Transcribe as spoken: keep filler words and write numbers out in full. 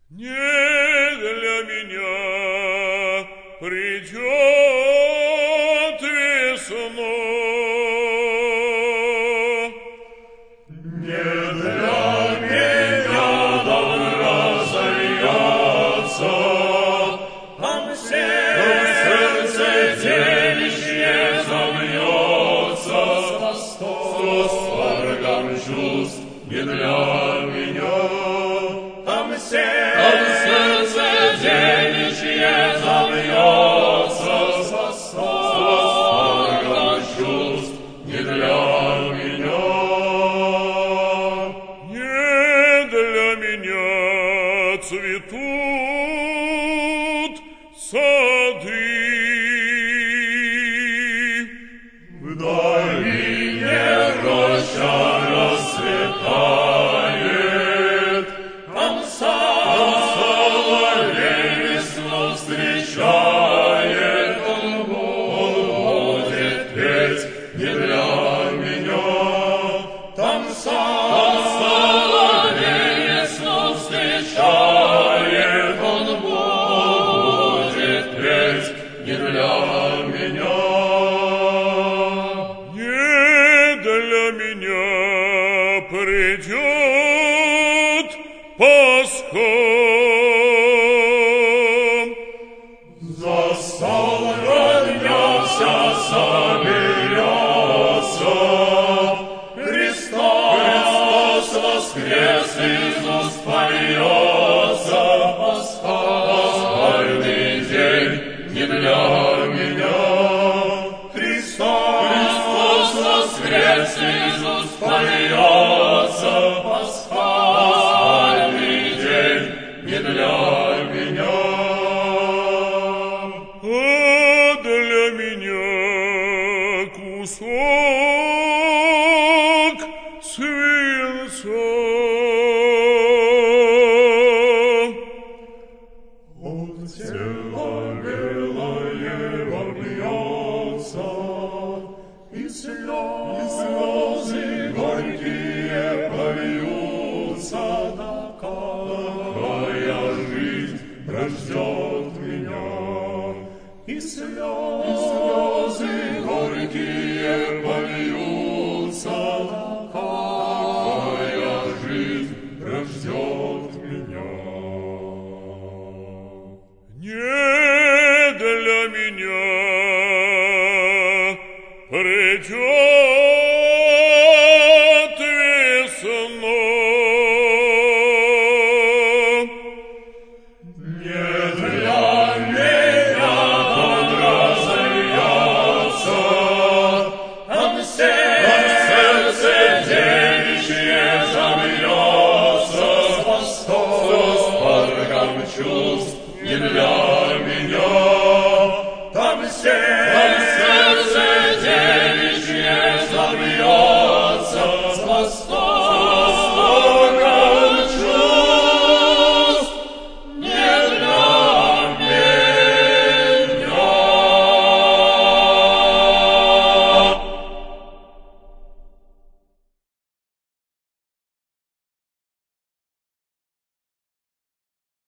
Не для меня придет весна, не для меня дом разольется, там сердце девичье забьется с восторгом чувств не для меня. Там сердце девичье забьется с восторгом чувств не для меня. не для меня цветут сады. В долине роща расцветает, там соловей весну встречает, он будет петь не для меня. Там соловей весну встречает, он будет петь не для меня. Не для меня придет Пасха. За стол родня вся соберется, Христос воскрес, Иисус поется, пасхальный день не для меня. Христос воскрес, Иисус поется, пасхальный день не для меня. А для меня кусок свинца. От тела белое бьется, и слезы горькие польются, такая жизнь ждет меня. И слезы горькие